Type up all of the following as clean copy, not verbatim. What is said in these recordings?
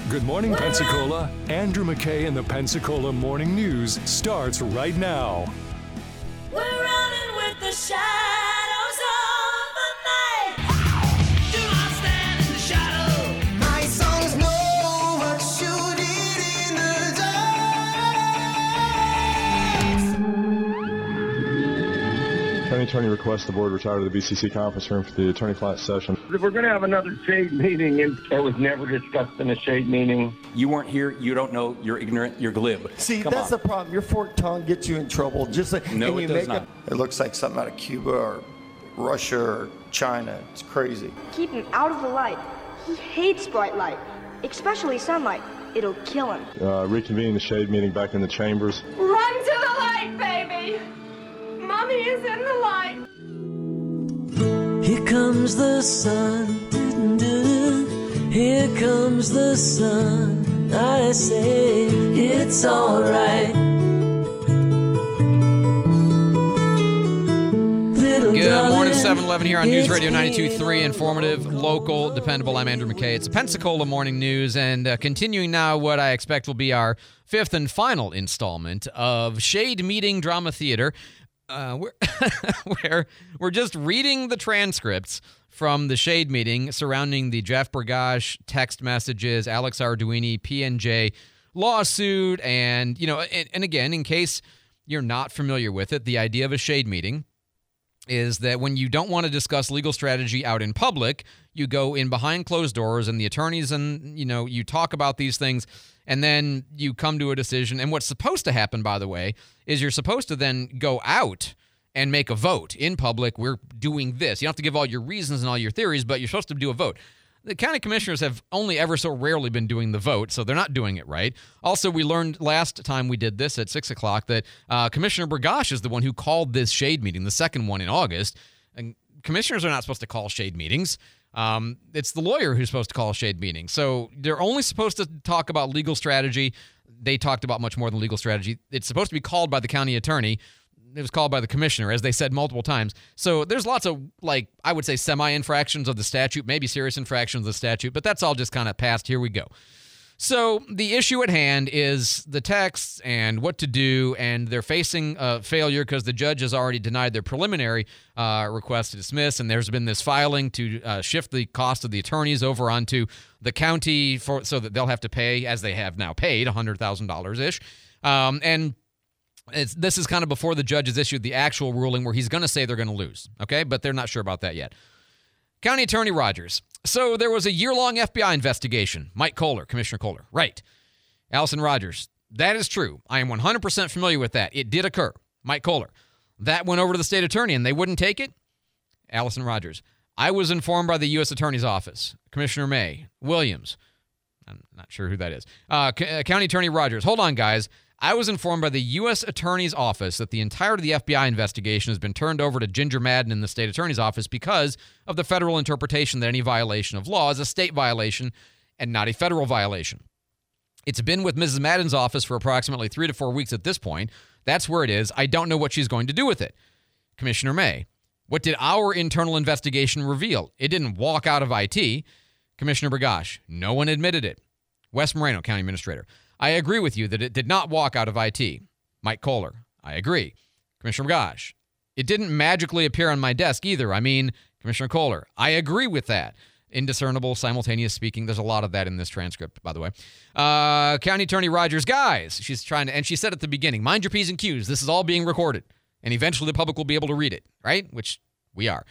Good morning, Pensacola. Andrew McKay and the Pensacola Morning News starts right now. We're running with the shadows of the night. Do not stand in the shadow. My songs know what shooting in the dark. County Attorney requests the board retire to the BCC conference room for the attorney-client session. If we're going to have another shade meeting, and it was never discussed in a shade meeting. You weren't here. You don't know. You're ignorant. You're glib. See, Come that's on. the problem. Your forked tongue gets you in trouble. Just like No, and it you does make not. It looks like something out of Cuba or Russia or China. It's crazy. Keep him out of the light. He hates bright light, especially sunlight. It'll kill him. Reconvening the shade meeting back in the chambers. Run to the light, baby! Mommy is in the light. Here comes the sun. Here comes the sun. I say it's alright. Good morning, 7-Eleven here on News Radio 92.3, informative, local, dependable. I'm Andrew McKay. It's the Pensacola Morning News, and continuing now what I expect will be our fifth and final installment of Shade Meeting Drama Theater, where we're just reading the transcripts from the Shade meeting surrounding the Jeff Bergosh text messages, Alex Arduini, PNJ lawsuit, and, and again, in case you're not familiar with it, the idea of a Shade meeting is that when you don't want to discuss legal strategy out in public, you go in behind closed doors and the attorneys and, you talk about these things and then you come to a decision. And what's supposed to happen, by the way, is you're supposed to then go out and make a vote in public. We're doing this. You don't have to give all your reasons and all your theories, but you're supposed to do a vote. The county commissioners have only ever so rarely been doing the vote, so they're not doing it right. Also, we learned last time we did this at 6 o'clock that Commissioner Bergosh is the one who called this Shade meeting, the second one in August. And commissioners are not supposed to call Shade meetings. It's the lawyer who's supposed to call a Shade meeting. So they're only supposed to talk about legal strategy. They talked about much more than legal strategy. It's supposed to be called by the county attorney. It was called by the commissioner, as they said multiple times. So there's lots of, I would say semi-infractions of the statute, maybe serious infractions of the statute, but that's all just kind of past. Here we go. So the issue at hand is the texts and what to do, and they're facing failure because the judge has already denied their preliminary request to dismiss, and there's been this filing to shift the cost of the attorneys over onto the county so that they'll have to pay, as they have now paid, $100,000-ish. And this is kind of before the judge has issued the actual ruling where he's going to say they're going to lose, okay? But they're not sure about that yet. County Attorney Rogers. So there was a year-long FBI investigation. Mike Kohler, Commissioner Kohler. Right. Allison Rogers. That is true. I am 100% familiar with that. It did occur. Mike Kohler. That went over to the state attorney and they wouldn't take it? Allison Rogers. I was informed by the U.S. Attorney's Office. Commissioner May. Williams. I'm not sure who that is. County Attorney Rogers. Hold on, guys. I was informed by the U.S. Attorney's Office that the entirety of the FBI investigation has been turned over to Ginger Madden in the state attorney's office because of the federal interpretation that any violation of law is a state violation and not a federal violation. It's been with Mrs. Madden's office for approximately 3 to 4 weeks at this point. That's where it is. I don't know what she's going to do with it. Commissioner May. What did our internal investigation reveal? It didn't walk out of IT. Commissioner Bergosh. No one admitted it. Wes Moreno, County Administrator. I agree with you that it did not walk out of IT. Mike Kohler. I agree. Commissioner Bergosh. It didn't magically appear on my desk either. I mean, Commissioner Kohler. I agree with that. Indiscernible, simultaneous speaking. There's a lot of that in this transcript, by the way. County Attorney Rogers. Guys, she's trying to, and she said at the beginning, mind your P's and Q's. This is all being recorded. And eventually the public will be able to read it, right? Which we are.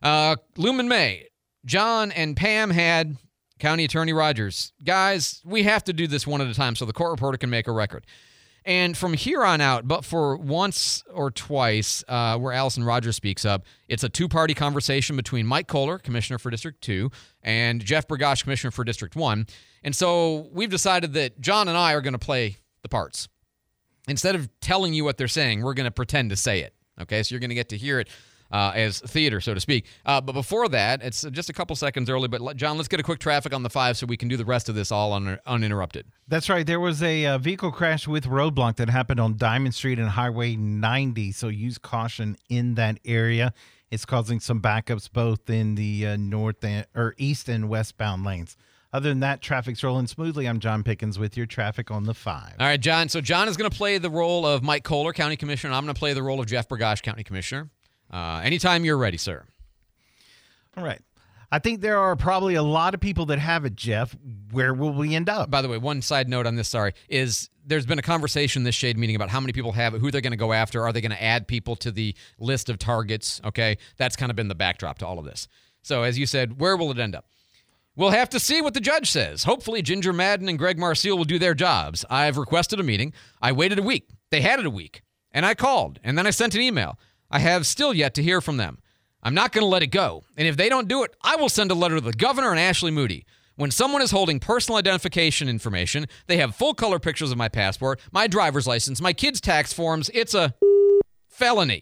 Lumen May. John and Pam had... County Attorney Rogers, guys, we have to do this one at a time so the court reporter can make a record. And from here on out, but for once or twice where Allison Rogers speaks up, it's a two-party conversation between Mike Kohler, Commissioner for District 2, and Jeff Bergosh, Commissioner for District 1. And so we've decided that John and I are going to play the parts. Instead of telling you what they're saying, we're going to pretend to say it. Okay, so you're going to get to hear it as theater, so to speak. But before that, it's just a couple seconds early. But John, let's get a quick traffic on the 5 so we can do the rest of this all uninterrupted. That's right. There was a vehicle crash with roadblock that happened on Diamond Street and Highway 90. So use caution in that area. It's causing some backups both in the north or east and westbound lanes. Other than that, traffic's rolling smoothly. I'm John Pickens with your traffic on the 5. All right, John. So John is going to play the role of Mike Kohler, County Commissioner, and I'm going to play the role of Jeff Bergosh, County Commissioner. Anytime you're ready, sir. All right. I think there are probably a lot of people that have it, Jeff. Where will we end up? By the way, one side note on this, is there's been a conversation in this Shade meeting about how many people have it, who they're going to go after. Are they going to add people to the list of targets? Okay, that's kind of been the backdrop to all of this. So as you said, where will it end up? We'll have to see what the judge says. Hopefully, Ginger Madden and Greg Marcial will do their jobs. I've requested a meeting. I waited a week. They had it a week. And I called, and then I sent an email. I have still yet to hear from them. I'm not going to let it go. And if they don't do it, I will send a letter to the governor and Ashley Moody. When someone is holding personal identification information, they have full-color pictures of my passport, my driver's license, my kids' tax forms. It's a felony.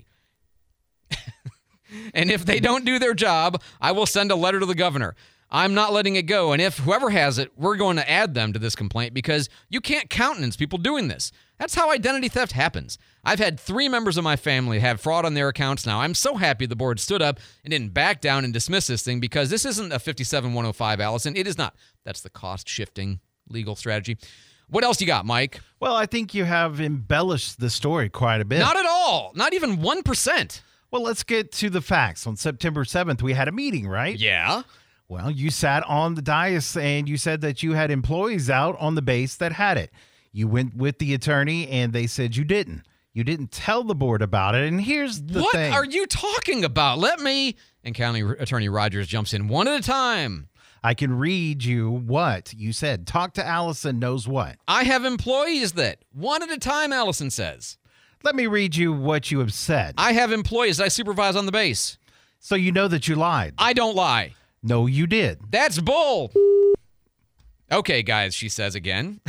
And if they don't do their job, I will send a letter to the governor. I'm not letting it go. And if whoever has it, we're going to add them to this complaint because you can't countenance people doing this. That's how identity theft happens. I've had 3 members of my family have fraud on their accounts now. I'm so happy the board stood up and didn't back down and dismiss this thing because this isn't a 57-105, Allison. It is not. That's the cost-shifting legal strategy. What else you got, Mike? Well, I think you have embellished the story quite a bit. Not at all. Not even 1%. Well, let's get to the facts. On September 7th, we had a meeting, right? Yeah. Well, you sat on the dais and you said that you had employees out on the base that had it. You went with the attorney and they said you didn't. You didn't tell the board about it. And here's the thing. What are you talking about? Let me. And County Attorney Rogers jumps in one at a time. I can read you what you said. Talk to Allison knows what. I have employees that one at a time, Allison says. Let me read you what you have said. I have employees I supervise on the base. So you know that you lied. I don't lie. No, you did. That's bull. Okay, guys, she says again.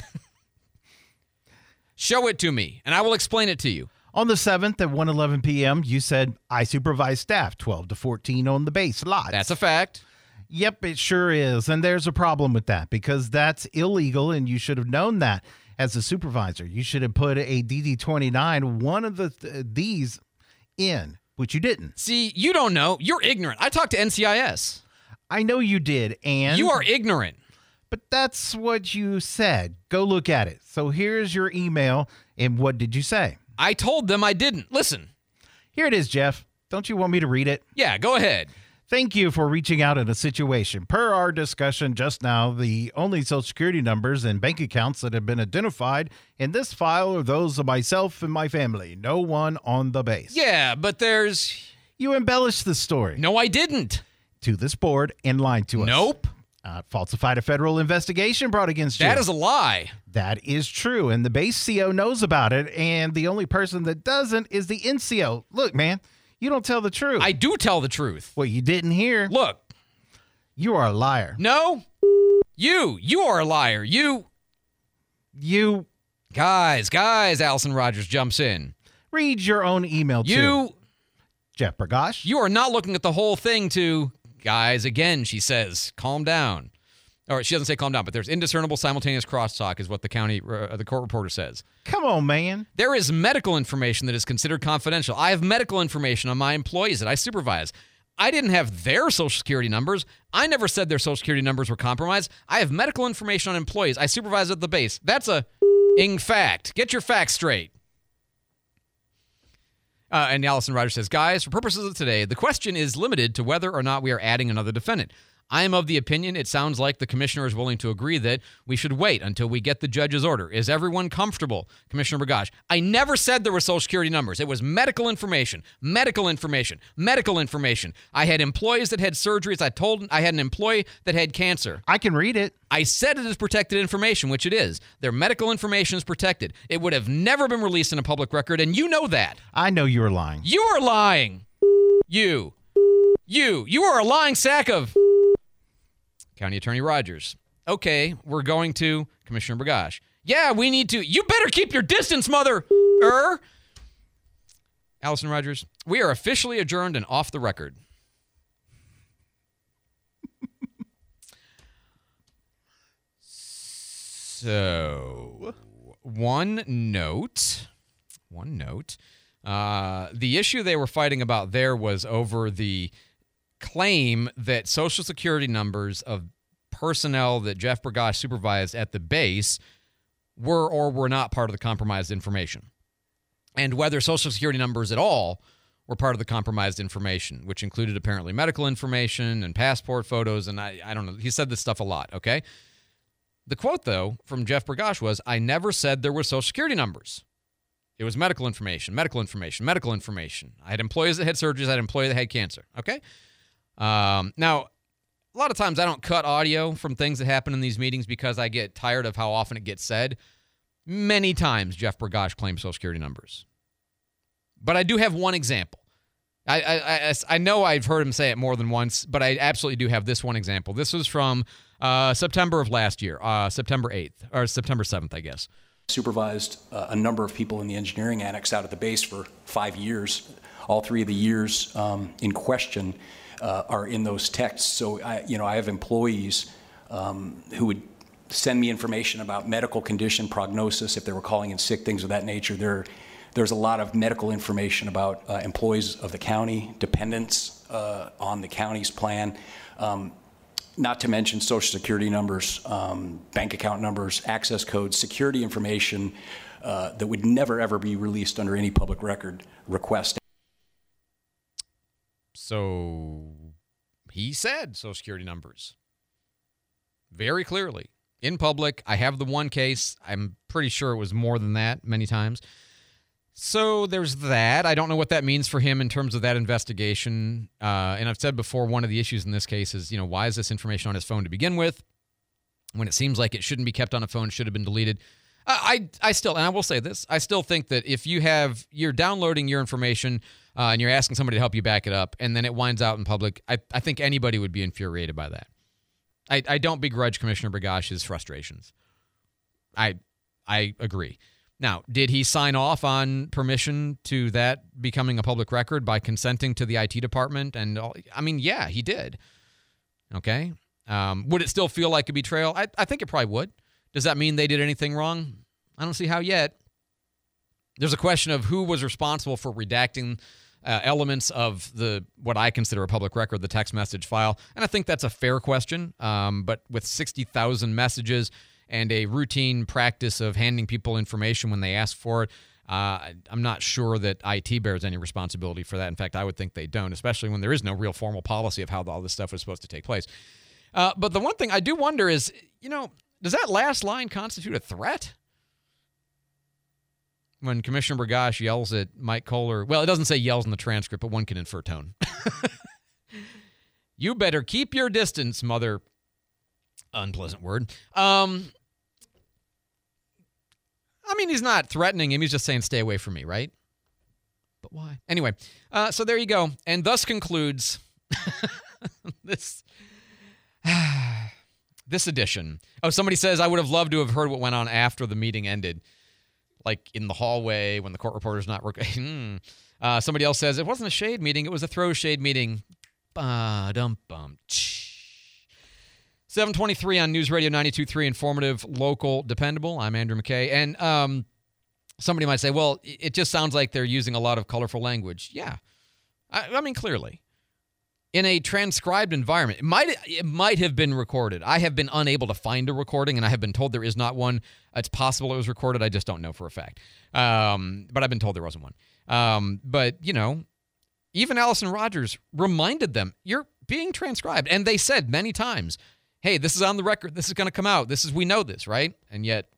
Show it to me, and I will explain it to you. On the 7th at 1:11 p.m., you said, I supervise staff 12 to 14 on the base lot. That's a fact. Yep, it sure is. And there's a problem with that because that's illegal, and you should have known that as a supervisor. You should have put a DD-29, one of these in, which you didn't. See, you don't know. You're ignorant. I talked to NCIS. I know you did, and... You are ignorant. But that's what you said. Go look at it. So here's your email, and what did you say? I told them I didn't. Listen. Here it is, Jeff. Don't you want me to read it? Yeah, go ahead. Thank you for reaching out in a situation. Per our discussion just now, the only Social Security numbers and bank accounts that have been identified in this file are those of myself and my family. No one on the base. Yeah, but there's... You embellished the story. No, I didn't. To this board and lied to us. Nope. Falsified a federal investigation brought against you. That is a lie. That is true, and the base CO knows about it, and the only person that doesn't is the NCO. Look, man, you don't tell the truth. I do tell the truth. Well, you didn't hear. Look. You are a liar. No. You are a liar. You. Guys, Allison Rogers jumps in. Read your own email, too. Jeff Bergosh. You are not looking at the whole thing to... Guys, again, she says, calm down. Or she doesn't say calm down, but there's indiscernible simultaneous crosstalk is what the court reporter says. Come on, man. There is medical information that is considered confidential. I have medical information on my employees that I supervise. I didn't have their Social Security numbers. I never said their Social Security numbers were compromised. I have medical information on employees I supervise at the base. That's a fact. Get your facts straight. And Allison Rogers says, guys, for purposes of today, the question is limited to whether or not we are adding another defendant. I am of the opinion it sounds like the commissioner is willing to agree that we should wait until we get the judge's order. Is everyone comfortable? Commissioner Bergosh, I never said there were Social Security numbers. It was medical information. I had employees that had surgeries. I had an employee that had cancer. I can read it. I said it is protected information, which it is. Their medical information is protected. It would have never been released in a public record, and you know that. I know you are lying. You are lying. You are a lying sack of... County Attorney Rogers. Okay, we're going to Commissioner Bergosh. Yeah, we need to. You better keep your distance, mother. Allison Rogers, we are officially adjourned and off the record. So, one note. The issue they were fighting about there was over the claim that Social Security numbers of personnel that Jeff Bergosh supervised at the base were or were not part of the compromised information, and whether Social Security numbers at all were part of the compromised information, which included apparently medical information and passport photos, and I don't know. He said this stuff a lot, okay? The quote, though, from Jeff Bergosh was, "I never said there were Social Security numbers. It was medical information, medical information, medical information. I had employees that had surgeries. I had employees that had cancer." Okay? Now, a lot of times I don't cut audio from things that happen in these meetings because I get tired of how often it gets said. Many times Jeff Bergosh claims Social Security numbers. But I do have one example. I know I've heard him say it more than once, but I absolutely do have this one example. This was from September of last year, September 8th, or September 7th, I guess. Supervised a number of people in the engineering annex out at the base for 5 years. All 3 of the years in question are in those texts. So I have employees who would send me information about medical condition, prognosis, if they were calling in sick, things of that nature. There's a lot of medical information about employees of the county, dependents on the county's plan. Not to mention Social Security numbers, bank account numbers, access codes, security information that would never, ever be released under any public record request. So he said Social Security numbers very clearly in public. I have the one case. I'm pretty sure it was more than that many times. So there's that. I don't know what that means for him in terms of that investigation. And I've said before, one of the issues in this case is, why is this information on his phone to begin with? When it seems like it shouldn't be kept on a phone, should have been deleted. I still, and I will say this, I still think that if you're downloading your information and you're asking somebody to help you back it up, and then it winds out in public, I think anybody would be infuriated by that. I don't begrudge Commissioner Bergosh's frustrations. I agree. Now, did he sign off on permission to that becoming a public record by consenting to the IT department? And all? I mean, yeah, he did. Okay. Would it still feel like a betrayal? I think it probably would. Does that mean they did anything wrong? I don't see how yet. There's a question of who was responsible for redacting elements of what I consider a public record, the text message file. And I think that's a fair question. But with 60,000 messages and a routine practice of handing people information when they ask for it, I'm not sure that IT bears any responsibility for that. In fact, I would think they don't, especially when there is no real formal policy of how all this stuff was supposed to take place. But the one thing I do wonder is, does that last line constitute a threat? When Commissioner Bergosh yells at Mike Kohler, well, it doesn't say yells in the transcript, but one can infer tone. You better keep your distance, mother. Unpleasant word. He's not threatening him. He's just saying, stay away from me, right? But why? Anyway, so there you go. And thus concludes this edition. Oh, somebody says, I would have loved to have heard what went on after the meeting ended, like in the hallway when the court reporter's not working. Somebody else says, it wasn't a shade meeting. It was a throw shade meeting. 7:23 on News Radio 92.3, informative, local, dependable. I'm Andrew McKay. And somebody might say, well, it just sounds like they're using a lot of colorful language. Yeah. I mean, clearly. In a transcribed environment, it might have been recorded. I have been unable to find a recording, and I have been told there is not one. It's possible it was recorded. I just don't know for a fact. But I've been told there wasn't one. But, even Allison Rogers reminded them, you're being transcribed. And they said many times, hey, this is on the record. This is going to come out. We know this, right? And yet,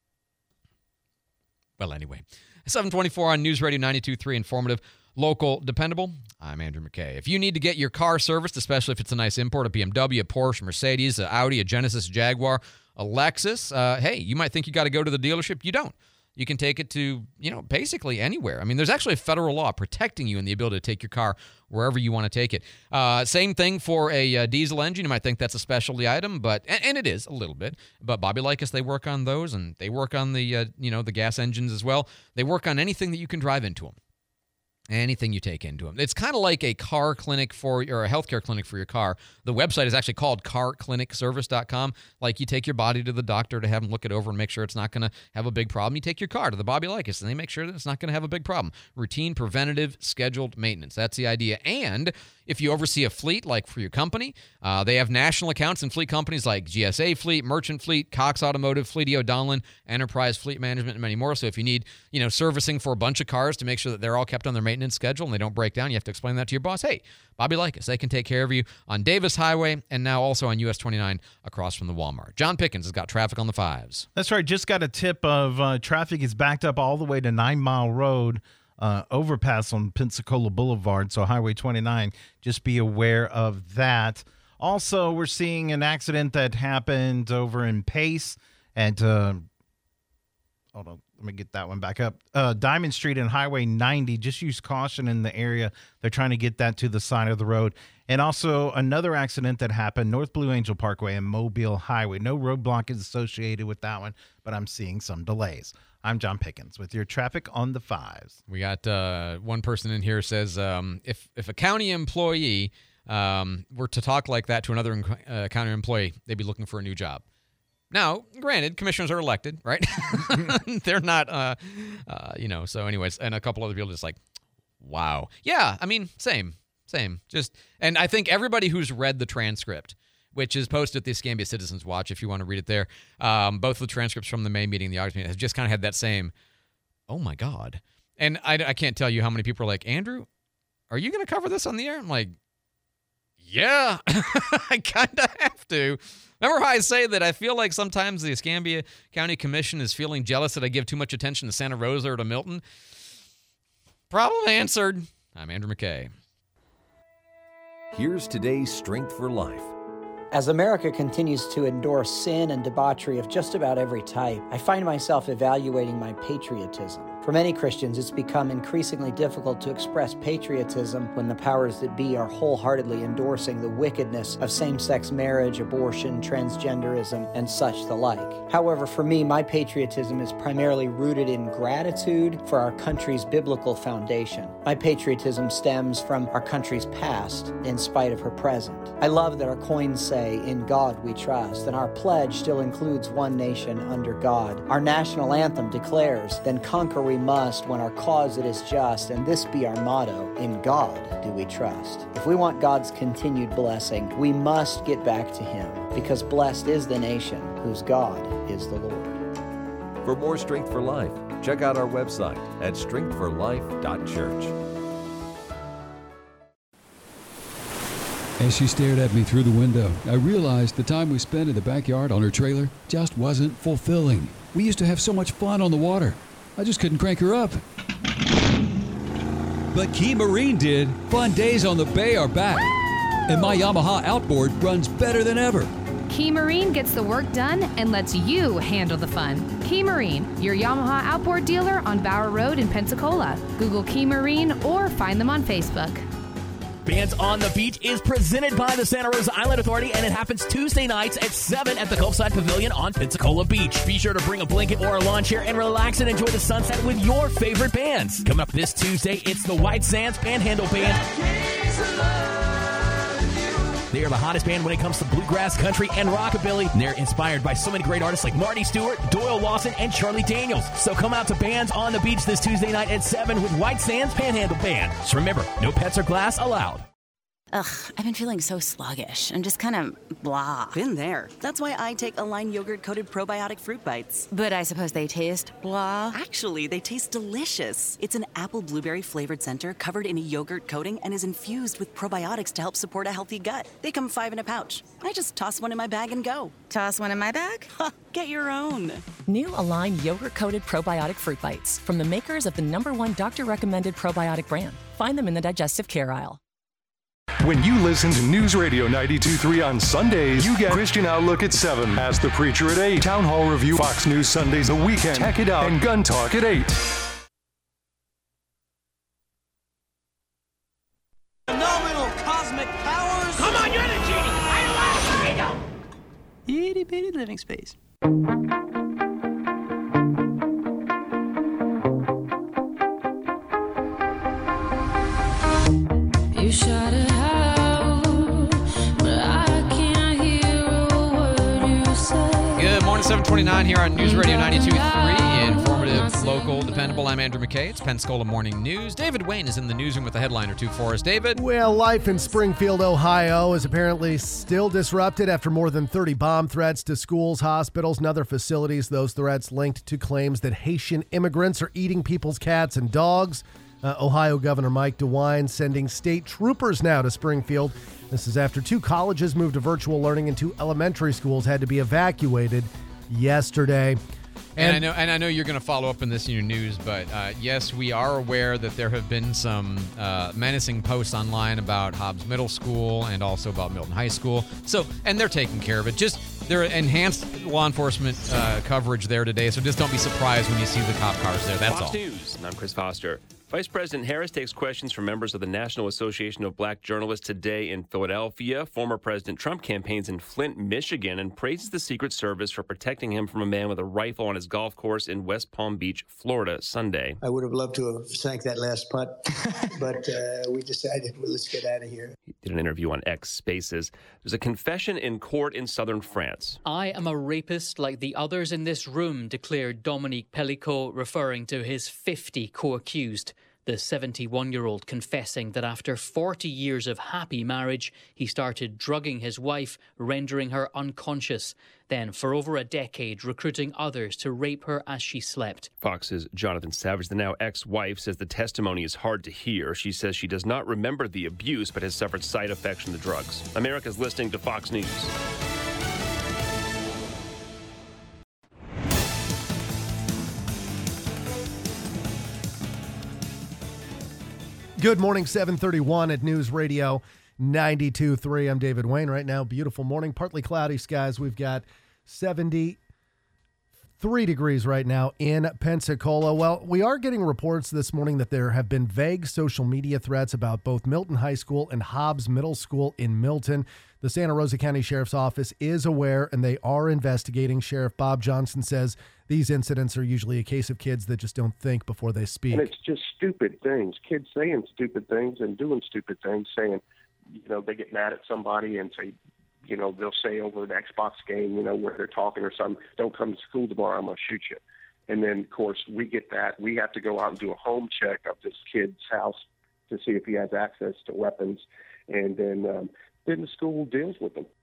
well, anyway. 7:24 on News Radio 92.3, informative, local, dependable. I'm Andrew McKay. If you need to get your car serviced, especially if it's a nice import, a BMW, a Porsche, a Mercedes, a Audi, a Genesis, a Jaguar, a Lexus, hey, you might think you got to go to the dealership. You don't. You can take it to, basically anywhere. I mean, there's actually a federal law protecting you in the ability to take your car wherever you want to take it. Same thing for a diesel engine. You might think that's a specialty item, and it is a little bit. But Bobby Likas, they work on those, and they work on the, the gas engines as well. They work on anything that you can drive into them. Anything you take into them. It's kind of like a car clinic or a healthcare clinic for your car. The website is actually called carclinicservice.com. Like you take your body to the doctor to have them look it over and make sure it's not going to have a big problem. You take your car to the Bobby Likas and they make sure that it's not going to have a big problem. Routine, preventative, scheduled maintenance. That's the idea. And If you oversee a fleet, like for your company, they have national accounts in fleet companies like GSA Fleet, Merchant Fleet, Cox Automotive, Fleetio Donlan, Enterprise Fleet Management, and many more. So if you need, servicing for a bunch of cars to make sure that they're all kept on their maintenance schedule and they don't break down, you have to explain that to your boss. Hey, Bobby Likas, they can take care of you on Davis Highway and now also on US 29 across from the Walmart. John Pickens has got traffic on the 5s. That's right. Just got a tip of traffic is backed up all the way to 9 Mile Road. Overpass on Pensacola Boulevard, so Highway 29. Just be aware of that. Also, we're seeing an accident that happened over in Pace at, hold on, let me get that one back up. Diamond Street and Highway 90. Just use caution in the area. They're trying to get that to the side of the road. And also another accident that happened, North Blue Angel Parkway and Mobile Highway. No roadblock is associated with that one, but I'm seeing some delays. I'm John Pickens with your traffic on the 5s. We got one person in here says, if a county employee were to talk like that to another county employee, they'd be looking for a new job. Now, granted, commissioners are elected, right? They're not, so anyways, and a couple other people just like, wow. Yeah, I mean, same. And I think everybody who's read the transcript, which is posted at the Escambia Citizens Watch if you want to read it there. Both the transcripts from the May meeting and the August meeting has just kind of had that same, oh, my God. And I can't tell you how many people are like, Andrew, are you going to cover this on the air? I'm like, yeah, I kind of have to. Remember how I say that I feel like sometimes the Escambia County Commission is feeling jealous that I give too much attention to Santa Rosa or to Milton? Problem answered. I'm Andrew McKay. Here's today's Strength for Life. As America continues to endorse sin and debauchery of just about every type, I find myself evaluating my patriotism. For many Christians, it's become increasingly difficult to express patriotism when the powers that be are wholeheartedly endorsing the wickedness of same-sex marriage, abortion, transgenderism, and such the like. However, for me, my patriotism is primarily rooted in gratitude for our country's biblical foundation. My patriotism stems from our country's past in spite of her present. I love that our coins say, "In God we trust," and our pledge still includes one nation under God. Our national anthem declares, "Then conquer we must when our cause it is just," and this be our motto, "In God do we trust." If we want God's continued blessing, we must get back to Him, because blessed is the nation whose God is the Lord. For more Strength for Life, check out our website at strengthforlife.church. As she stared at me through the window, I realized the time we spent in the backyard on her trailer just wasn't fulfilling. We used to have so much fun on the water. I just couldn't crank her up. But Key Marine did. Fun days on the bay are back. And my Yamaha outboard runs better than ever. Key Marine gets the work done and lets you handle the fun. Key Marine, your Yamaha outboard dealer on Bower Road in Pensacola. Google Key Marine or find them on Facebook. Bands on the Beach is presented by the Santa Rosa Island Authority, and it happens Tuesday nights at 7 at the Gulfside Pavilion on Pensacola Beach. Be sure to bring a blanket or a lawn chair and relax and enjoy the sunset with your favorite bands. Coming up this Tuesday, it's the White Sands Panhandle Band. They are the hottest band when it comes to bluegrass, country, and rockabilly. And they're inspired by so many great artists like Marty Stewart, Doyle Lawson, and Charlie Daniels. So come out to Bands on the Beach this Tuesday night at 7 with White Sands Panhandle Band. Just remember, no pets or glass allowed. Ugh, I've been feeling so sluggish and just kind of blah. Been there. That's why I take Align yogurt-coated probiotic fruit bites. But I suppose they taste blah. Actually, they taste delicious. It's an apple blueberry flavored center covered in a yogurt coating and is infused with probiotics to help support a healthy gut. They come 5 in a pouch. I just toss one in my bag and go. Toss one in my bag? Get your own. New Align yogurt-coated probiotic fruit bites from the makers of the #1 doctor-recommended probiotic brand. Find them in the digestive care aisle. When you listen to News Radio 92.3 on Sundays, you get Christian Outlook at 7, Ask the Preacher at 8, Town Hall Review, Fox News Sundays, The Weekend, Check It Out, and Gun Talk at 8. Phenomenal cosmic powers. Come on, you're the genie. I love freedom. Itty bitty living space. You shot it out, but I can't hear a word you say. Good morning, 729 here on News Radio 92.3. Informative, local, dependable. I'm Andrew McKay. It's Pensacola Morning News. David Wayne is in the newsroom with a headline or two for us. David? Well, life in Springfield, Ohio is apparently still disrupted after more than 30 bomb threats to schools, hospitals, and other facilities. Those threats linked to claims that Haitian immigrants are eating people's cats and dogs. Ohio Governor Mike DeWine sending state troopers now to Springfield. This is after 2 colleges moved to virtual learning and 2 elementary schools had to be evacuated yesterday. And I know you're going to follow up on this in your news, but yes, we are aware that there have been some menacing posts online about Hobbs Middle School and also about Milton High School. And they're taking care of it. Just there are enhanced law enforcement coverage there today, so just don't be surprised when you see the cop cars there. That's all. Fox News, and I'm Chris Foster. Vice President Harris takes questions from members of the National Association of Black Journalists today in Philadelphia. Former President Trump campaigns in Flint, Michigan, and praises the Secret Service for protecting him from a man with a rifle on his golf course in West Palm Beach, Florida, Sunday. I would have loved to have sank that last putt, but we decided, well, let's get out of here. He did an interview on X Spaces. There's a confession in court in southern France. I am a rapist like the others in this room, declared Dominique Pellicot, referring to his 50 co-accused. The 71-year-old confessing that after 40 years of happy marriage, he started drugging his wife, rendering her unconscious. Then, for over a decade, recruiting others to rape her as she slept. Fox's Jonathan Savage, the now ex-wife, says the testimony is hard to hear. She says she does not remember the abuse, but has suffered side effects from the drugs. America's listening to Fox News. Good morning, 731 at News Radio 92.3. I'm David Wayne. Right now, beautiful morning, partly cloudy skies. We've got 73 degrees right now in Pensacola. Well, we are getting reports this morning that there have been vague social media threats about both Milton High School and Hobbs Middle School in Milton. The Santa Rosa County Sheriff's Office is aware, and they are investigating. Sheriff Bob Johnson says these incidents are usually a case of kids that just don't think before they speak. And it's just stupid things. Kids saying stupid things and doing stupid things, saying, they get mad at somebody and say, they'll say over the Xbox game, where they're talking or something, don't come to school tomorrow, I'm going to shoot you. And then, of course, we get that. We have to go out and do a home check of this kid's house to see if he has access to weapons. And then the school deals with them.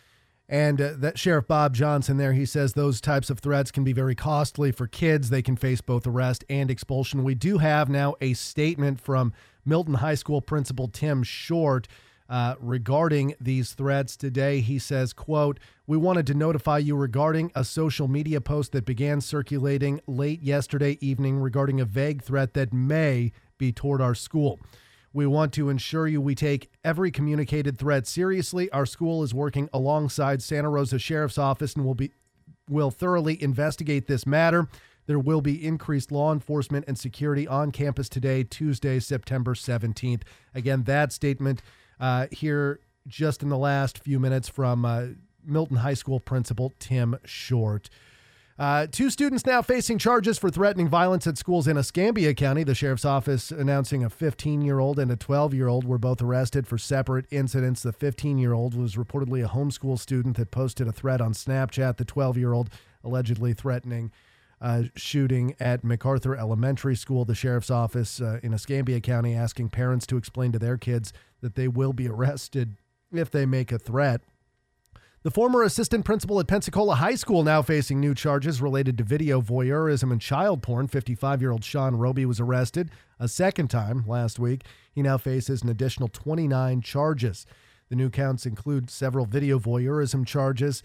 And that Sheriff Bob Johnson there, he says those types of threats can be very costly for kids. They can face both arrest and expulsion. We do have now a statement from Milton High School Principal Tim Short regarding these threats today. He says, quote, "We wanted to notify you regarding a social media post that began circulating late yesterday evening regarding a vague threat that may be toward our school. We want to ensure you we take every communicated threat seriously. Our school is working alongside Santa Rosa Sheriff's Office and will thoroughly investigate this matter. There will be increased law enforcement and security on campus today, Tuesday, September 17th. Again, that statement here just in the last few minutes from Milton High School Principal Tim Short. 2 students now facing charges for threatening violence at schools in Escambia County. The sheriff's office announcing a 15-year-old and a 12-year-old were both arrested for separate incidents. The 15-year-old was reportedly a homeschool student that posted a threat on Snapchat. The 12-year-old allegedly threatening shooting at MacArthur Elementary School. The sheriff's office in Escambia County asking parents to explain to their kids that they will be arrested if they make a threat. The former assistant principal at Pensacola High School now facing new charges related to video voyeurism and child porn. 55-year-old Sean Roby was arrested a second time last week. He now faces an additional 29 charges. The new counts include several video voyeurism charges.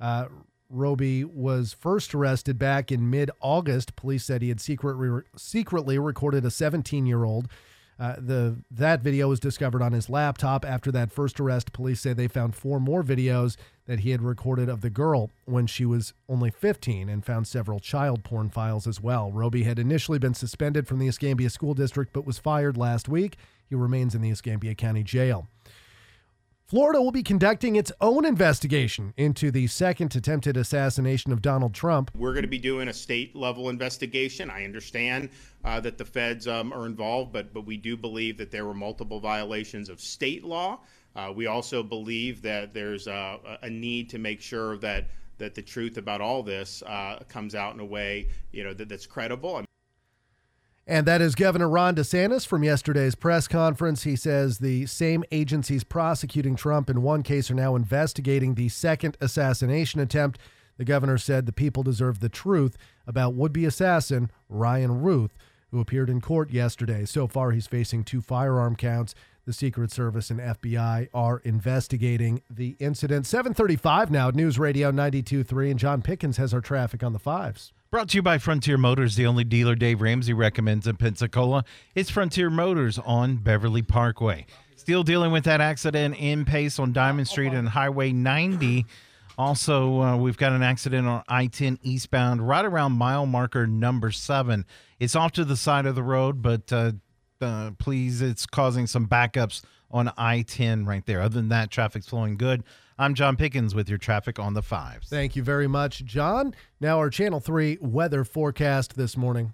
Roby was first arrested back in mid-August. Police said he had secretly recorded a 17-year-old. That video was discovered on his laptop. After that first arrest, police say they found 4 more videos that he had recorded of the girl when she was only 15 and found several child porn files as well. Roby had initially been suspended from the Escambia School District but was fired last week. He remains in the Escambia County Jail. Florida will be conducting its own investigation into the second attempted assassination of Donald Trump. We're going to be doing a state-level investigation. I understand that the feds are involved, but we do believe that there were multiple violations of state law. We also believe that there's a need to make sure that that the truth about all this comes out in a way, that's credible. And that is Governor Ron DeSantis from yesterday's press conference. He says the same agencies prosecuting Trump in one case are now investigating the second assassination attempt. The governor said the people deserve the truth about would-be assassin Ryan Ruth, who appeared in court yesterday. So far, he's facing 2 firearm counts. The Secret Service and FBI are investigating the incident. 7:35 now, News Radio 92.3, and John Pickens has our traffic on the 5s. Brought to you by Frontier Motors, the only dealer Dave Ramsey recommends in Pensacola. It's Frontier Motors on Beverly Parkway. Still dealing with that accident in Pace on Diamond Street and Highway 90. Also, we've got an accident on I-10 eastbound right around mile marker number 7. It's off to the side of the road, but please, it's causing some backups on I-10 right there. Other than that, traffic's flowing good. I'm John Pickens with your traffic on the 5s. Thank you very much, John. Now our Channel 3 weather forecast this morning.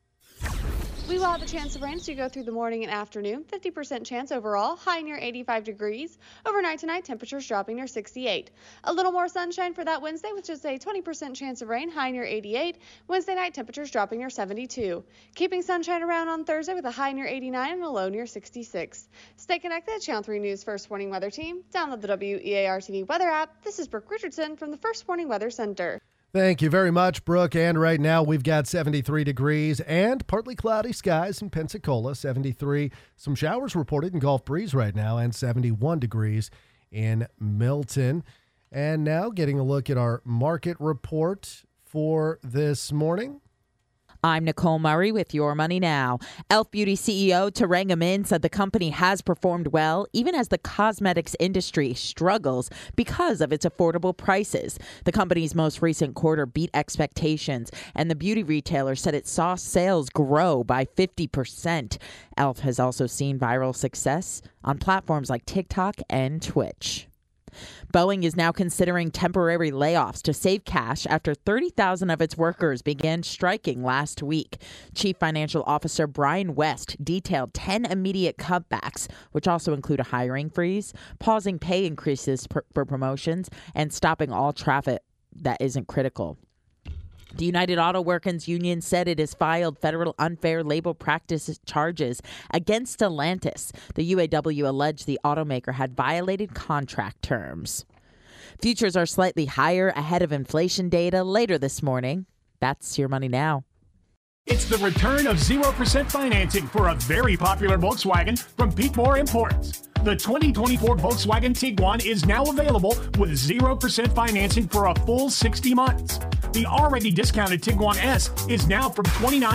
We will have a chance of rain as you go through the morning and afternoon. 50% chance overall, high near 85 degrees. Overnight tonight, temperatures dropping near 68. A little more sunshine for that Wednesday with just a 20% chance of rain, high near 88. Wednesday night, temperatures dropping near 72. Keeping sunshine around on Thursday with a high near 89 and a low near 66. Stay connected. Channel 3 News First Warning Weather Team. Download the WEAR TV weather app. This is Brooke Richardson from the First Warning Weather Center. Thank you very much, Brooke. And right now we've got 73 degrees and partly cloudy skies in Pensacola. 73, some showers reported in Gulf Breeze right now, and 71 degrees in Milton. And now getting a look at our market report for this morning. I'm Nicole Murray with Your Money Now. Elf Beauty CEO Tarang Amin said the company has performed well even as the cosmetics industry struggles because of its affordable prices. The company's most recent quarter beat expectations, and the beauty retailer said it saw sales grow by 50%. Elf has also seen viral success on platforms like TikTok and Twitch. Boeing is now considering temporary layoffs to save cash after 30,000 of its workers began striking last week. Chief Financial Officer Brian West detailed 10 immediate cutbacks, which also include a hiring freeze, pausing pay increases for promotions, and stopping all traffic that isn't critical. The United Auto Workers Union said it has filed federal unfair labor practice charges against Stellantis. The UAW alleged the automaker had violated contract terms. Futures are slightly higher ahead of inflation data later this morning. That's Your Money Now. It's the return of 0% financing for a very popular Volkswagen from Pete Moore Imports. The 2024 Volkswagen Tiguan is now available with 0% financing for a full 60 months. The already discounted Tiguan S is now from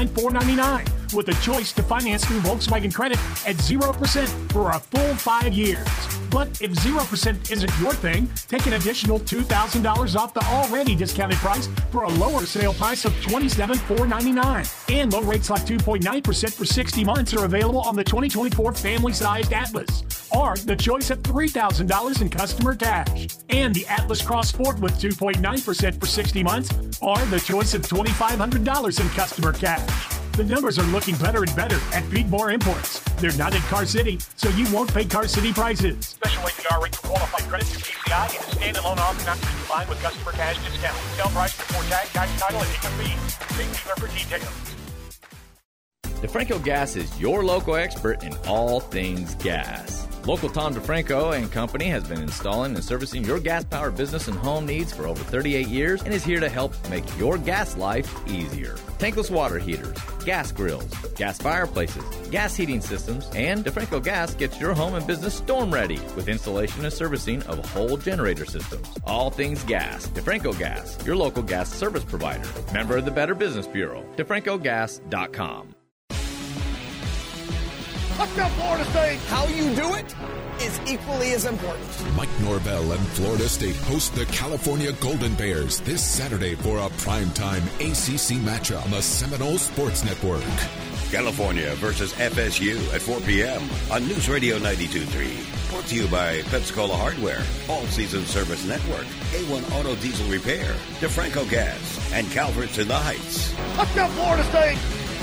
$29,499 with a choice to finance through Volkswagen Credit at 0% for a full 5 years. But if 0% isn't your thing, take an additional $2,000 off the already discounted price for a lower sale price of $27,499. And low rates like 2.9% for 60 months are available on the 2024 family-sized Atlas, or the choice of $3,000 in customer cash. And the Atlas Cross Sport with 2.9% for 60 months, or the choice of $2,500 in customer cash. The numbers are looking better and better at Pete Moore Imports. They're not in Car City, so you won't pay Car City prices. Special APR rate for qualified credit through PCI and a standalone offer not to be combined with customer cash discount. Sale price before tax, title, and income fee. Big dealer for details. DeFranco Gas is your local expert in all things gas. Local Tom DeFranco and Company has been installing and servicing your gas-powered business and home needs for over 38 years and is here to help make your gas life easier. Tankless water heaters, gas grills, gas fireplaces, gas heating systems, and DeFranco Gas gets your home and business storm ready with installation and servicing of whole generator systems. All things gas. DeFranco Gas, your local gas service provider. Member of the Better Business Bureau. DeFrancoGas.com. Touchdown, Florida State! How you do it is equally as important. Mike Norvell and Florida State host the California Golden Bears this Saturday for a primetime ACC matchup on the Seminole Sports Network. California versus FSU at 4 p.m. on News Radio 92.3. Brought to you by Pensacola Hardware, All Season Service Network, A1 Auto Diesel Repair, DeFranco Gas, and Calvert's in the Heights. Touchdown, Florida State!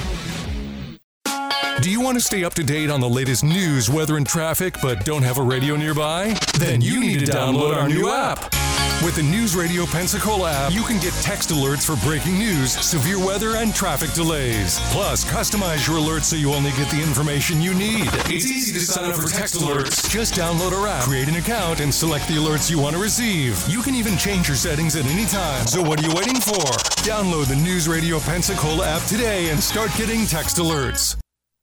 Do you want to stay up to date on the latest news, weather, and traffic, but don't have a radio nearby? Then you need to download our new app. With the News Radio Pensacola app, you can get text alerts for breaking news, severe weather, and traffic delays. Plus, customize your alerts so you only get the information you need. It's easy to sign up for text alerts. Just download our app, create an account, and select the alerts you want to receive. You can even change your settings at any time. So what are you waiting for? Download the News Radio Pensacola app today and start getting text alerts.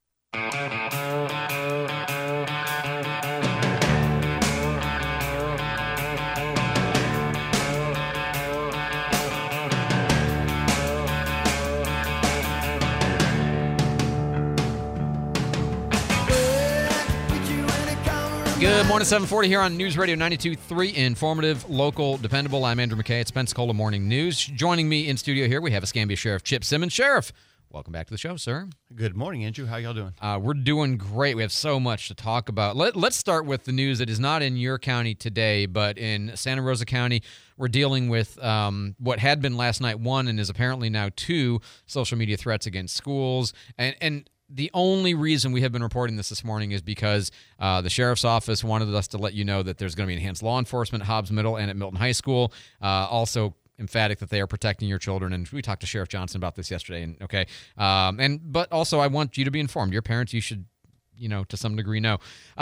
Good morning, 740 here on News Radio 92.3, informative, local, dependable. I'm Andrew McKay. It's Pensacola Morning News. Joining me in studio here, we have Escambia Sheriff Chip Simmons. Sheriff, welcome back to the show, sir. Good morning, Andrew. How y'all doing? We're doing great. We have so much to talk about. Let's start with the news that is not in your county today, but in Santa Rosa County. We're dealing with what had been last night 1 and is apparently now 2 social media threats against schools. And the only reason we have been reporting this morning is because the sheriff's office wanted us to let you know that there's going to be enhanced law enforcement at Hobbs Middle and at Milton High School. Also emphatic that they are protecting your children, and we talked to Sheriff Johnson about this yesterday. And but also I want you to be informed. Your parents, you should, to some degree know.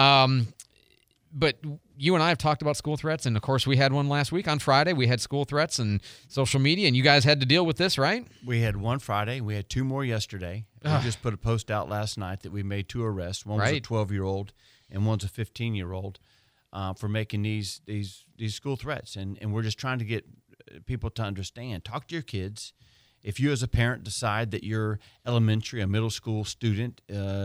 But you and I have talked about school threats, and of course we had one last week on Friday. We had school threats and social media, and you guys had to deal with this, right? We had one Friday. We had 2 more yesterday. We just put a post out last night that we made 2 arrests. One was a 12-year-old and one's a 15-year-old for making these school threats. And we're just trying to get people to understand. Talk to your kids. If you as a parent decide that your elementary or middle school student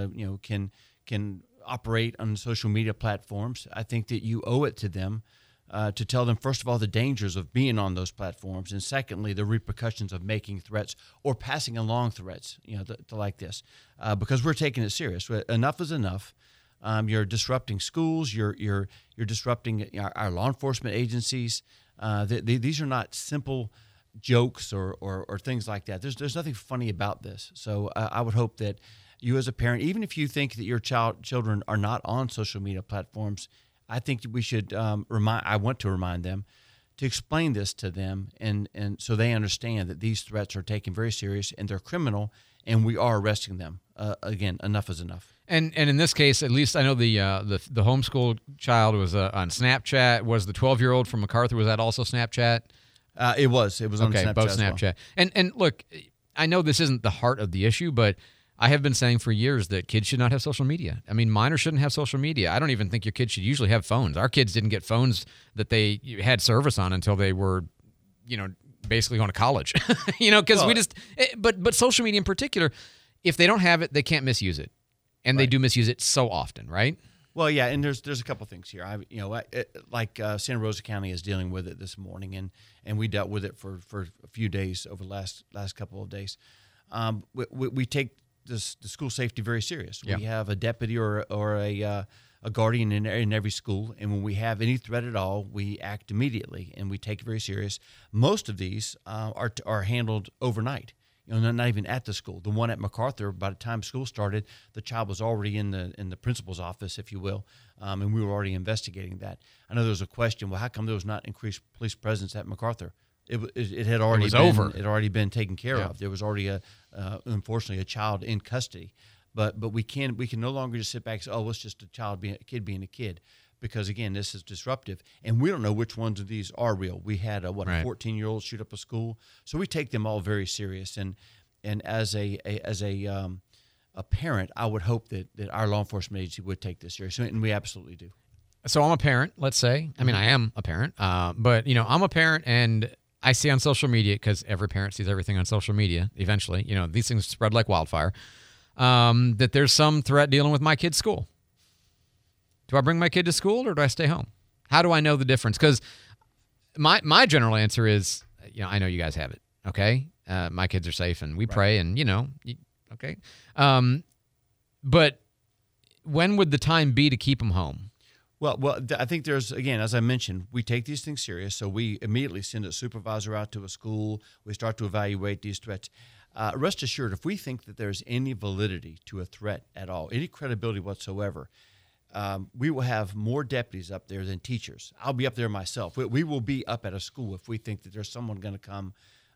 can operate on social media platforms, I think that you owe it to them to tell them, first of all, the dangers of being on those platforms, and secondly, the repercussions of making threats or passing along threats, to like this, because we're taking it serious. Enough is enough. You're disrupting schools. You're disrupting our law enforcement agencies. These are not simple jokes or things like that. There's nothing funny about this. So I would hope that you as a parent, even if you think that your children are not on social media platforms, I think we should I want to remind them to explain this to them, and so they understand that these threats are taken very serious and they're criminal, and we are arresting them. Again, enough is enough. And in this case, at least I know the homeschool child was on Snapchat. Was the 12-year-old from MacArthur, was that also Snapchat? It was on Snapchat. Both Snapchat. Well. And look, I know this isn't the heart of the issue, but I have been saying for years that kids should not have social media. I mean, minors shouldn't have social media. I don't even think your kids should usually have phones. Our kids didn't get phones that they had service on until they were, basically going to college. Because but social media in particular, if they don't have it, they can't misuse it. And they do misuse it so often, right? Well, yeah, and there's a couple things here. Santa Rosa County is dealing with it this morning, and we dealt with it for a few days over the last couple of days. We take the school safety very serious. Yeah. We have a deputy or a guardian in every school, and when we have any threat at all, we act immediately, and we take it very serious. Most of these are handled overnight. Not even at the school. The one at MacArthur, by the time school started, the child was already in the principal's office, if you will, and we were already investigating that. I know there was a question. Well, how come there was not increased police presence at MacArthur? It had already been over. It had already been taken care of. There was already unfortunately a child in custody, but we can no longer just sit back and say, oh, it's just a kid being a kid. Because, again, this is disruptive, and we don't know which ones of these are real. We had a 14-year-old shoot up a school, so we take them all very serious. And as a parent, I would hope that our law enforcement agency would take this seriously, and we absolutely do. So I'm a parent, let's say. I mean, I am a parent, but I'm a parent, and I see on social media, because every parent sees everything on social media. Eventually, these things spread like wildfire. That there's some threat dealing with my kid's school. Do I bring my kid to school or do I stay home? How do I know the difference? Because my general answer is, I know you guys have it, okay? My kids are safe and we pray and, okay? But when would the time be to keep them home? Well, I think there's, again, as I mentioned, we take these things serious, so we immediately send a supervisor out to a school. We start to evaluate these threats. Rest assured, if we think that there's any validity to a threat at all, any credibility whatsoever, we will have more deputies up there than teachers. I'll be up there myself. We will be up at a school if we think that there's someone going to come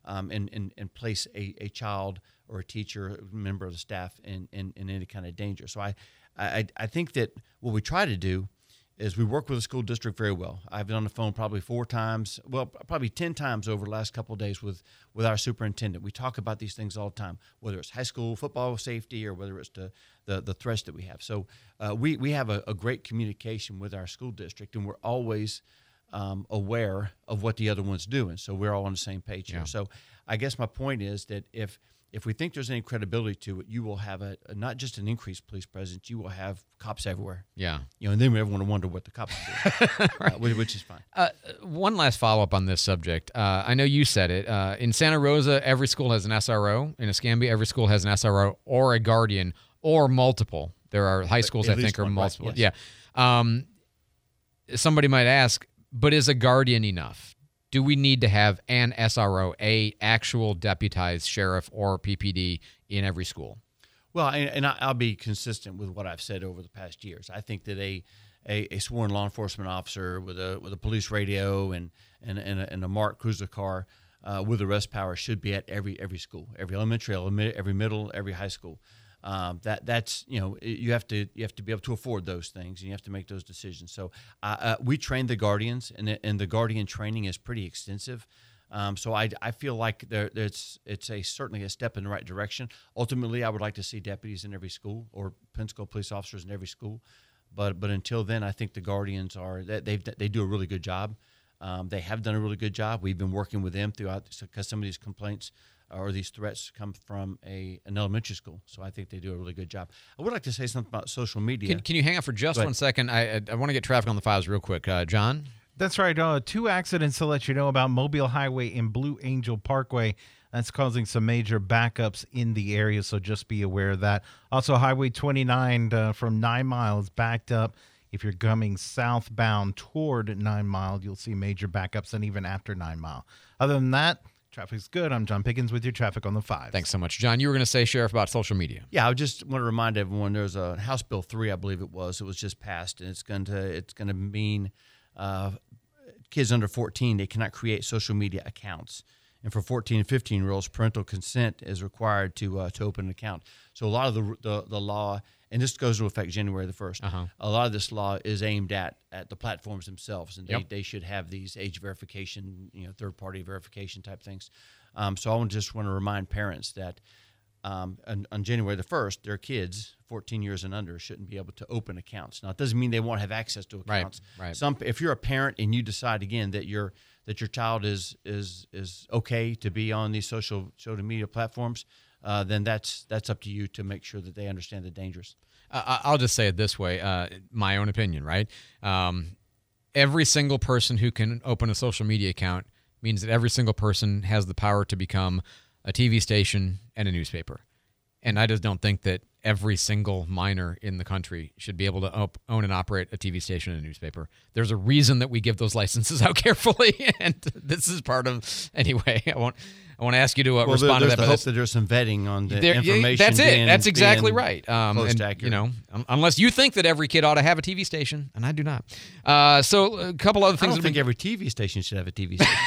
and place a child or a teacher, a member of the staff in any kind of danger. So I think that what we try to do is we work with the school district very well. I've been on the phone probably 4 times, probably 10 times over the last couple of days with our superintendent. We talk about these things all the time, whether it's high school football safety or whether it's the threats that we have. So we have a great communication with our school district, and we're always aware of what the other one's doing. So we're all on the same page here. So I guess my point is that if we think there's any credibility to it, you will have not just an increased police presence, you will have cops everywhere. Yeah. And then everyone will wonder what the cops do, right. Which is fine. One last follow-up on this subject. I know you said it. In Santa Rosa, every school has an SRO. In Escambia, every school has an SRO or a guardian or multiple. There are high schools, I think, are multiple. Right, yes. Yeah. Somebody might ask, but is a guardian enough? Do we need to have an SRO, a actual deputized sheriff or PPD in every school? Well, and I'll be consistent with what I've said over the past years. I think that a sworn law enforcement officer with a police radio and a marked cruiser car with arrest power should be at every school, every elementary, every middle, every high school. That's you have to be able to afford those things, and you have to make those decisions. So we train the guardians, and the guardian training is pretty extensive. So I feel like it's certainly a step in the right direction. Ultimately, I would like to see deputies in every school or Pensacola police officers in every school, but until then, I think the guardians they do a really good job. They have done a really good job. We've been working with them throughout because some of these complaints or these threats come from an elementary school. So I think they do a really good job. I would like to say something about social media. Can you hang on for just 1 second? I want to get traffic on the files real quick. John? That's right. 2 accidents to let you know about. Mobile Highway and Blue Angel Parkway. That's causing some major backups in the area, so just be aware of that. Also, Highway 29 from 9 Mile is backed up. If you're coming southbound toward 9 Mile, you'll see major backups, and even after 9 Mile. Other than that, traffic's good. I'm John Pickens with your traffic on the 5. Thanks so much. John, you were going to say, Sheriff, about social media. Yeah, I just want to remind everyone there's a House Bill 3, I believe it was just passed, and it's going to mean kids under 14, they cannot create social media accounts. And for 14 and 15-year-olds, parental consent is required to open an account. So a lot of the law, and this goes into effect January the 1st, a lot of this law is aimed at the platforms themselves, and they should have these age verification, third-party verification type things. So I just want to remind parents that on January the 1st, their kids, 14 years and under, shouldn't be able to open accounts. Now, it doesn't mean they won't have access to accounts. Right. If you're a parent and you decide again that your child is okay to be on these social media platforms, then that's up to you to make sure that they understand the dangers. I'll just say it this way, my own opinion, right? Every single person who can open a social media account means that every single person has the power to become a TV station and a newspaper. And I just don't think that every single minor in the country should be able to own and operate a TV station and a newspaper. There's a reason that we give those licenses out carefully, and this is part of. Anyway, I want to ask you to respond to that. There's the hope that there's some vetting on the information. That's it. That's exactly being right. Close to and, accurate. Unless you think that every kid ought to have a TV station, and I do not. So a couple other things. I don't think every TV station should have a TV station.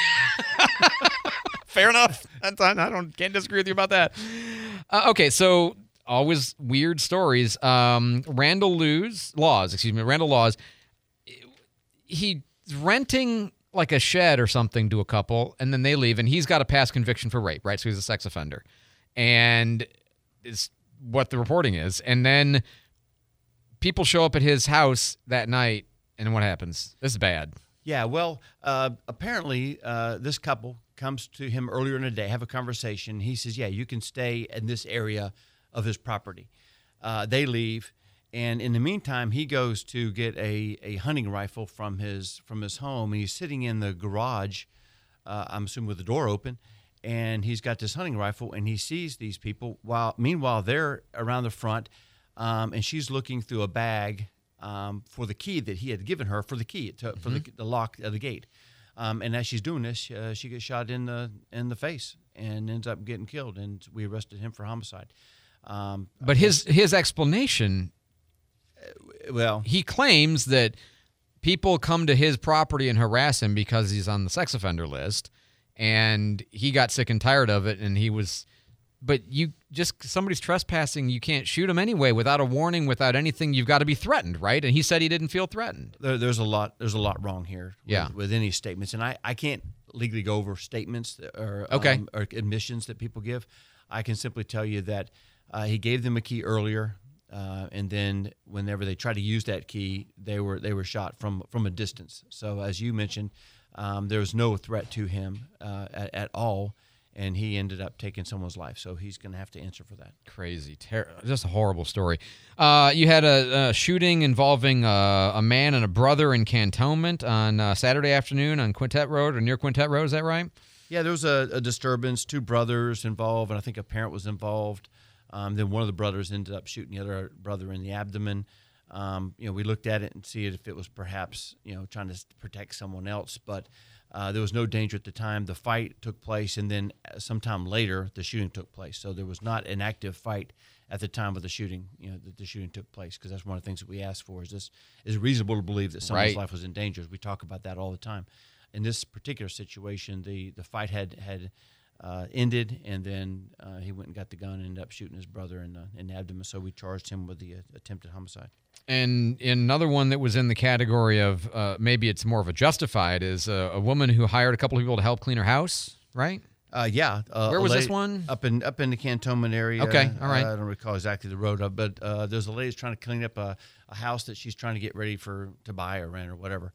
Fair enough. Can't disagree with you about that. Okay, so always weird stories. Randall Laws. He's renting like a shed or something to a couple, and then they leave, and he's got a past conviction for rape, right? So he's a sex offender, and is what the reporting is. And then people show up at his house that night, and what happens? This is bad. Yeah, well, apparently this couple comes to him earlier in the day, have a conversation. He says, yeah, you can stay in this area of his property. They leave, and in the meantime, he goes to get a hunting rifle from his home, and he's sitting in the garage, I'm assuming with the door open, and he's got this hunting rifle, and he sees these people. Meanwhile, they're around the front, and she's looking through a bag for the key that he had given her for the key for the lock of the gate. And as she's doing this, she gets shot in the face and ends up getting killed. And we arrested him for homicide. But his explanation Well, he claims that people come to his property and harass him because he's on the sex offender list, and he got sick and tired of it, and he was. But somebody's trespassing, you can't shoot him anyway without a warning, without anything. You've got to be threatened, right? And he said he didn't feel threatened. There's a lot wrong here. Yeah. With any statements, and I can't legally go over statements or admissions that people give. I can simply tell you that he gave them a key earlier, and then whenever they tried to use that key, they were shot from a distance. So as you mentioned, there was no threat to him at all. And he ended up taking someone's life, so he's going to have to answer for that. Crazy, just a horrible story. You had a shooting involving a man and a brother in Cantonment on Saturday afternoon on Quintet Road, or near Quintet Road, is that right? Yeah, there was a disturbance, 2 brothers involved, and I think a parent was involved. Then one of the brothers ended up shooting the other brother in the abdomen. We looked at it and see if it was perhaps, trying to protect someone else, but there was no danger at the time. The fight took place, and then sometime later, the shooting took place. So there was not an active fight at the time of the shooting, that the shooting took place, because that's one of the things that we ask for is it reasonable to believe that someone's life was in danger? We talk about that all the time. In this particular situation, the fight had ended, and then he went and got the gun and ended up shooting his brother in the abdomen. So we charged him with the attempted homicide. And another one that was in the category of maybe it's more of a justified is a woman who hired a couple of people to help clean her house, right? Yeah. Where was this one? Up in the Cantonment area. Okay, all right. I don't recall exactly the road up, but there's a lady who's trying to clean up a house that she's trying to get ready to buy or rent or whatever.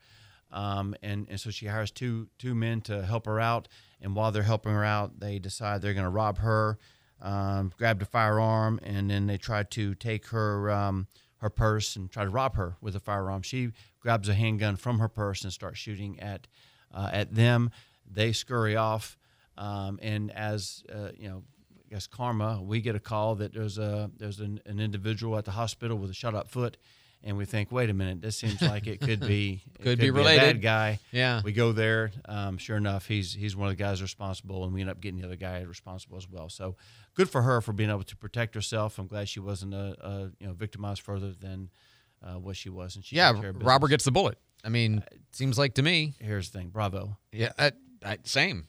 And so she hires two men to help her out, and while they're helping her out, they decide they're going to rob her, grabbed a firearm, and then they try to take her purse and try to rob her with a firearm. She grabs a handgun from her purse and starts shooting at them. They scurry off, and as I guess karma, we get a call that there's an individual at the hospital with a shot up foot. And we think, wait a minute, this seems like it could be could be related. A bad guy. Yeah. We go there. Sure enough, he's one of the guys responsible, and we end up getting the other guy responsible as well. So good for her for being able to protect herself. I'm glad she wasn't victimized further than what she was. And she took care of business. Robber gets the bullet. I mean, seems like to me. Here's the thing, bravo. Yeah, same.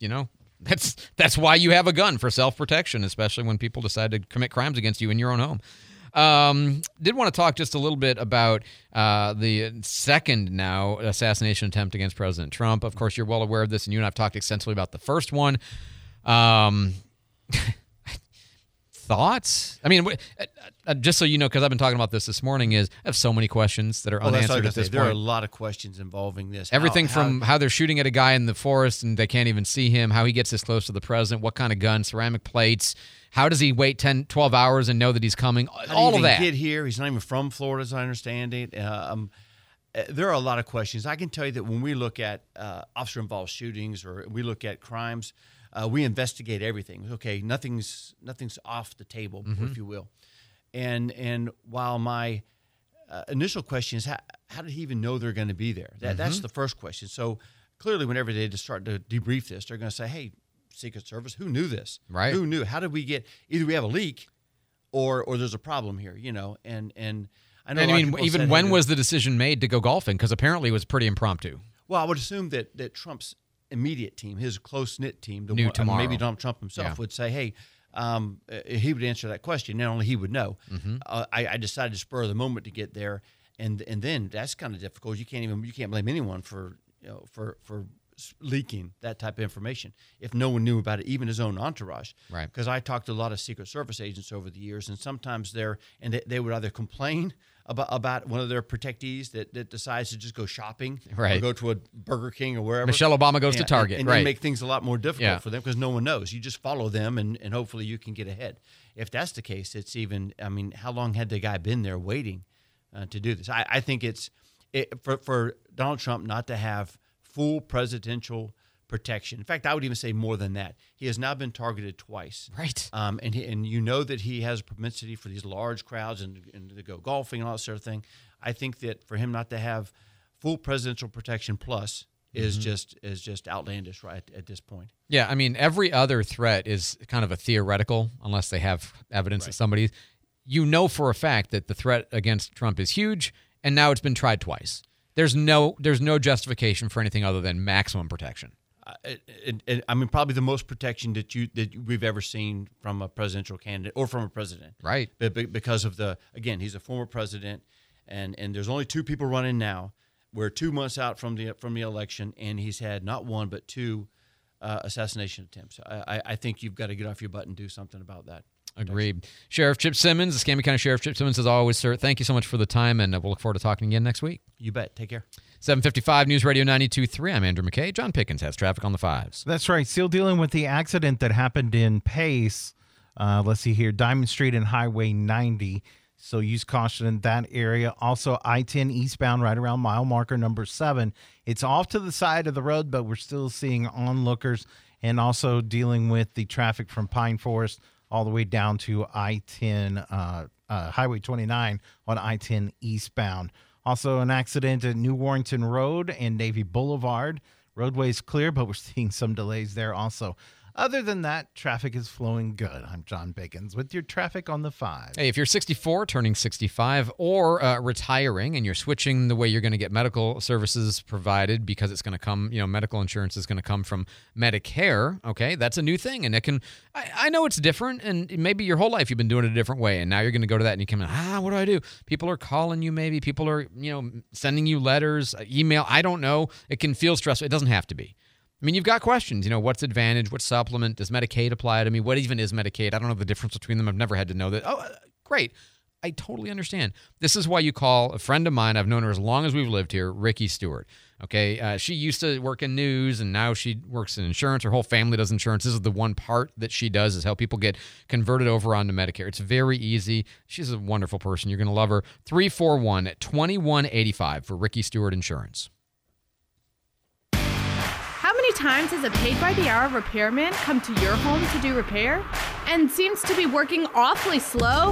That's why you have a gun, for self-protection, especially when people decide to commit crimes against you in your own home. Did want to talk just a little bit about the second now assassination attempt against President Trump. Of course, you're well aware of this, and you and I have talked extensively about the first one. Thoughts? I mean, just so you know, because I've been talking about this morning, I have so many questions that are unanswered at this point. There are a lot of questions involving this. Everything from how they're shooting at a guy in the forest and they can't even see him, how he gets this close to the president, what kind of gun, ceramic plates. How does he wait 10, 12 hours and know that he's coming? All of that. How did he get here? He's not even from Florida, as I understand it. There are a lot of questions. I can tell you that when we look at officer-involved shootings or we look at crimes, we investigate everything. Okay, nothing's off the table, if you will. And while my initial question is, how did he even know they're going to be there? That's the first question. So clearly, whenever they just start to debrief this, they're going to say, hey, Secret Service, who knew this? Right. Who knew? How did we get? Either we have a leak, or there's a problem here. And I know. And I mean, even when was the decision made to go golfing? Because apparently it was pretty impromptu. Well, I would assume that Trump's immediate team, his close knit team, maybe Donald Trump himself would say, hey. He would answer that question. Not only he would know. I decided to spur of the moment to get there, and then that's kind of difficult. You can't blame anyone for leaking that type of information if no one knew about it, even his own entourage. Right. Because I talked to a lot of Secret Service agents over the years, and sometimes they would either complain about one of their protectees that decides to just go shopping, or go to a Burger King or wherever. Michelle Obama goes to Target, and they make things a lot more difficult for them because no one knows. You just follow them, and hopefully you can get ahead. If that's the case, it's even. I mean, how long had the guy been there waiting to do this? I think for Donald Trump not to have full presidential protection. In fact, I would even say more than that. He has now been targeted twice. Right. And you know that he has a propensity for these large crowds and to go golfing and all that sort of thing. I think that for him not to have full presidential protection plus is just outlandish right at this point. Yeah, I mean, every other threat is kind of a theoretical unless they have evidence that somebody. you know for a fact that the threat against Trump is huge, and now it's been tried twice. There's no justification for anything other than maximum protection. I mean, probably the most protection that we've ever seen from a presidential candidate or from a president. Right. Because of again, he's a former president, and there's only 2 people running now. We're 2 months out from the election, and he's had not 1 but 2 assassination attempts. I think you've got to get off your butt and do something about that. Agreed. Sheriff Chip Simmons, the Escambia County Sheriff Chip Simmons, as always, sir, thank you so much for the time, and we'll look forward to talking again next week. You bet. Take care. 7:55 News Radio 92.3. I'm Andrew McKay. John Pickens has traffic on the 5s. That's right. Still dealing with the accident that happened in Pace. Let's see here. Diamond Street and Highway 90. So use caution in that area. Also, I-10 eastbound right around mile marker number 7. It's off to the side of the road, but we're still seeing onlookers, and also dealing with the traffic from Pine Forest all the way down to I-10, Highway 29 on I-10 eastbound. Also an accident at New Warrington Road and Navy Boulevard. Roadway's clear, but we're seeing some delays there also. Other than that, traffic is flowing good. I'm John Pickens with your traffic on the 5. Hey, if you're 64, turning 65, or retiring, and you're switching the way you're going to get medical services provided because it's going to come, medical insurance is going to come from Medicare, okay, that's a new thing. And it can, I know it's different, and maybe your whole life you've been doing it a different way, and now you're going to go to that and you come in, what do I do? People are calling you maybe. People are, sending you letters, email. I don't know. It can feel stressful. It doesn't have to be. I mean, you've got questions, what's Advantage, what supplement, does Medicaid apply to me? What even is Medicaid? I don't know the difference between them. I've never had to know that. Oh, great. I totally understand. This is why you call a friend of mine, I've known her as long as we've lived here, Ricky Stewart. Okay, she used to work in news, and now she works in insurance. Her whole family does insurance. This is the one part that she does, is help people get converted over onto Medicare. It's very easy. She's a wonderful person. You're going to love her. 341-2185 for Ricky Stewart Insurance. How many times has a paid-by-the-hour repairman come to your home to do repair and seems to be working awfully slow?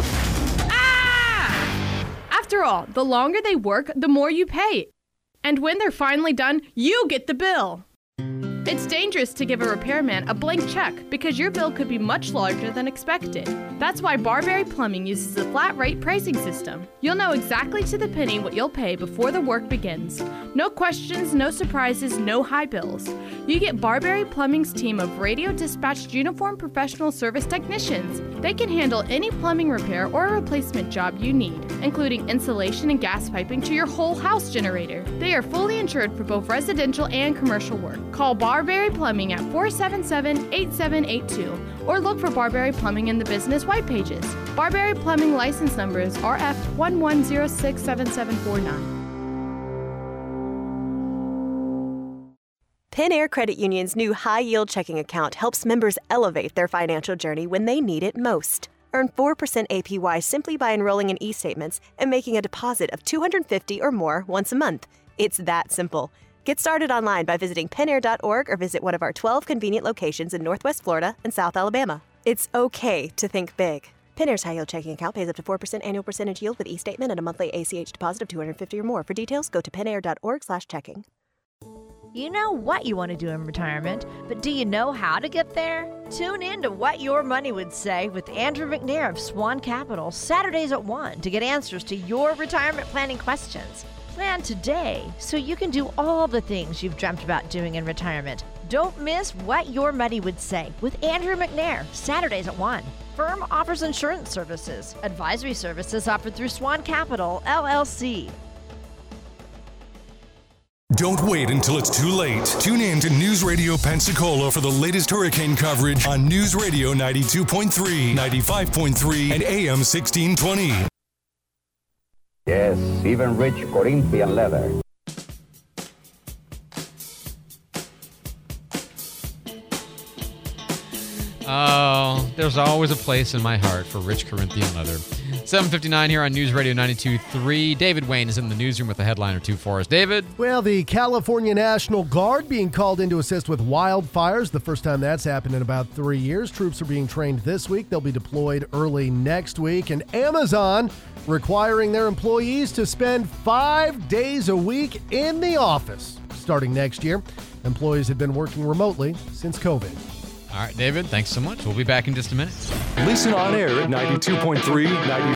After all, the longer they work, the more you pay. And when they're finally done, you get the bill. It's dangerous to give a repairman a blank check because your bill could be much larger than expected. That's why Barberry Plumbing uses a flat rate pricing system. You'll know exactly to the penny what you'll pay before the work begins. No questions, no surprises, no high bills. You get Barberry Plumbing's team of radio dispatched uniformed professional service technicians. They can handle any plumbing repair or replacement job you need, including insulation and gas piping to your whole house generator. They are fully insured for both residential and commercial work. Call Barberry Plumbing at 477-8782 or look for Barberry Plumbing in the business white pages. Barberry Plumbing license number is RF11067749. Penn Air Credit Union's new high-yield checking account helps members elevate their financial journey when they need it most. Earn 4% APY simply by enrolling in e-statements and making a deposit of $250 or more once a month. It's that simple. Get started online by visiting pennair.org or visit one of our 12 convenient locations in Northwest Florida and South Alabama. It's okay to think big. Penn Air's high-yield checking account pays up to 4% annual percentage yield with e-statement and a monthly ACH deposit of $250 or more. For details, go to pennair.org/checking. You know what you want to do in retirement, but do you know how to get there? Tune in to What Your Money Would Say with Andrew McNair of Swan Capital, Saturdays at 1 to get answers to your retirement planning questions. Plan today so you can do all the things you've dreamt about doing in retirement. Don't miss What Your Money Would Say with Andrew McNair, Saturdays at 1. Firm offers insurance services. Advisory services offered through Swan Capital, LLC. Don't wait until it's too late. Tune in to News Radio Pensacola for the latest hurricane coverage on News Radio 92.3, 95.3, and AM 1620. Yes, even rich Corinthian leather. Oh, there's always a place in my heart for rich Corinthian leather. 7:59 here on News Radio 92.3. David Wayne is in the newsroom with a headline or two for us. David? Well, the California National Guard being called in to assist with wildfires. The first time that's happened in about 3 years. Troops are being trained this week. They'll be deployed early next week. And Amazon requiring their employees to spend 5 days a week in the office starting next year. Employees have been working remotely since COVID. All right, David, thanks so much. We'll be back in just a minute. Listen on air at 92.3,